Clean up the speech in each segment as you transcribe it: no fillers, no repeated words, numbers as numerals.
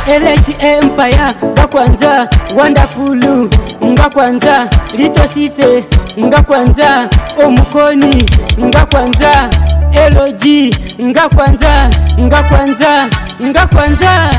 Elite Empire ngakwanza, Wonderful ngakwanza, Little City ngakwanza, Omukoni ngakwanza, LG ngakwanza, ngakwanza, ngakwanza.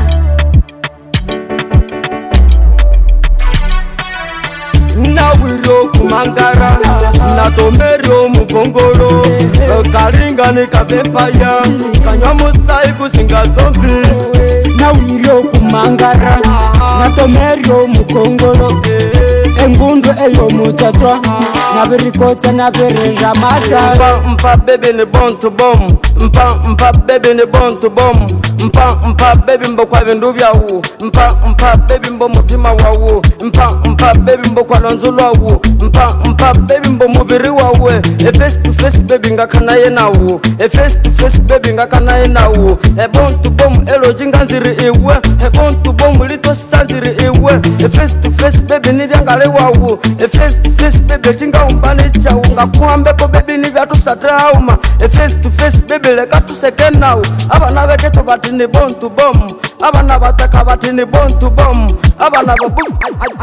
Nawiro kumangara, natomero mukongolo, karinga ni kabempaya, kanyamusai kusinga zombi. Nawiro kumangara, natomero mukongolo, engundu eyo mutatwa, nabirikota nabireja mata. Mpa baby ni born to bomb, mpa baby ni born to bomb, mpa baby mbo kwa vindu vyawu, mpa baby mbo mutima wawu, mpa baby mbo kwa lonzo lwawu, mpa baby mbo mubiri wawe. A face to face baby ngakana ye nawu, a face to face baby ngakana ye nawu. A born to bomb elo jinganziri iwe, a born to bomb lito stanziri iwe. A face to face baby ni vyangale wawu, a face to face baby chinga umbani chawu, ngakuambe ko baby ni vyatu satrauma. A face to face baby leka tu second now. Abana beketo bati ni born to bomb, abana bataka bati ni born to bomb, abana boom.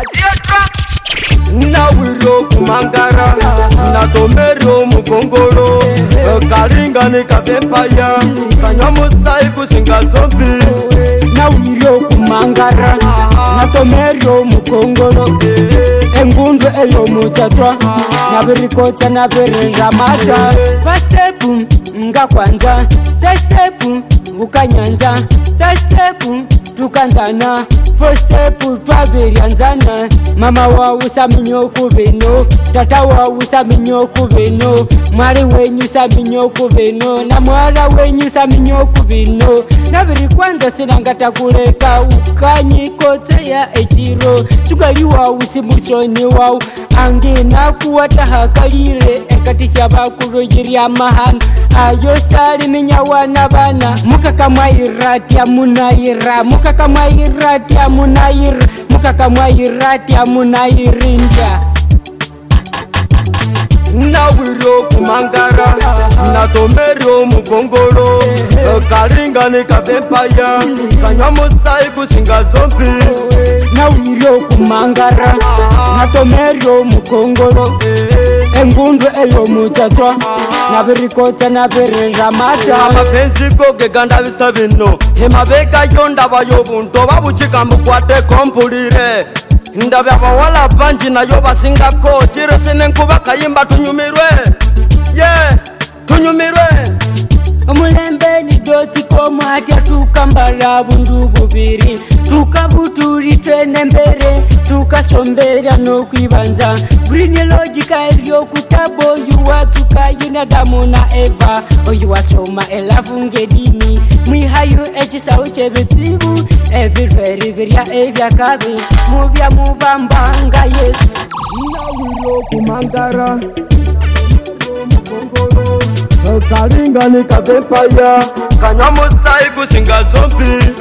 Nawiro kumangara, natomero mukongolo, karinga ni kabempaya, kanyamusai kusinga zombi. Nawiro kumangara, natomero mukongolo, engundu eyo mutatwa, nabirikota nabireja mata. First step ngakwanza, second step ukanyanza, third step tukanzana, fourth step twabiryanzana. Mama wawu saminyo kubino, tata wawu saminyo kubino, mwari wenyu saminyo kubino, na mwara wenyu saminyo kubino. Nabiri kwanza sinangata kuleka ukanyikote ya echiro, sugali wawu simushoni wawu, angina kuwata hakalire, enkatisya bakuro jiria mahana, ayo sali minyawana bana. Mukaka mwairati amunayira, mukaka mwairati amunayira, mukaka mwairati amunayirinja. Nawiro kumangara, natomero mukongolo, karinga ni kabempaya, kanyamusai kusinga zombi. Nawiro kumangara, natomero mukongolo, engundu eyo mutatwa, nabirikota nabireja mata. Amapenzi goge ganda bisabino, hemabeka yonda bayobunto babuchika mbukwate kompulire. Ndabya bawala banji nayo basingako, chire sinenkuba kayimba tunyumirwe. Yeah, tunyumirwe. Omulembe ni doti komu hatya tukambala bundu bubiri, tukabuturi twene mbere, tukasombera nokwibanza. Brini logika elyo kutabo yuwatsuka yunadamu na Eva, oyuwasoma elafu ngedini, mwihayo echisawo chebitsibu, ebirweri birya ebyakabi, mubya mubambanga Yesu. Nawiro kumangara, karinga ni kabempaya, kanyamusai kusinga zombi.